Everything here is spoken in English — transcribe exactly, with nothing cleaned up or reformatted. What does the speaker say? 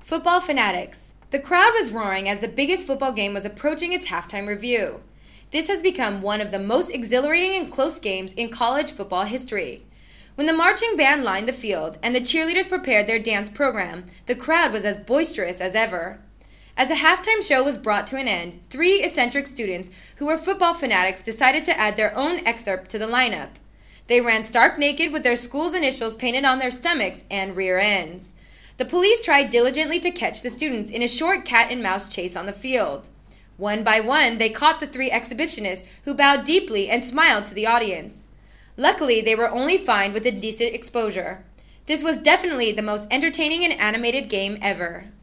Football fanatics. The crowd was roaring as the biggest football game was approaching its halftime review. This has become one of the most exhilarating and close games in college football history. When the marching band lined the field and the cheerleaders prepared their dance program, the crowd was as boisterous as ever. As the halftime show was brought to an end, three eccentric students who were football fanatics decided to add their own excerpt to the lineup. They ran stark naked with their school's initials painted on their stomachs and rear ends. The police tried diligently to catch the students in a short cat-and-mouse chase on the field. One by one, they caught the three exhibitionists, who bowed deeply and smiled to the audience. Luckily, they were only fined with indecent exposure. This was definitely the most entertaining and animated game ever.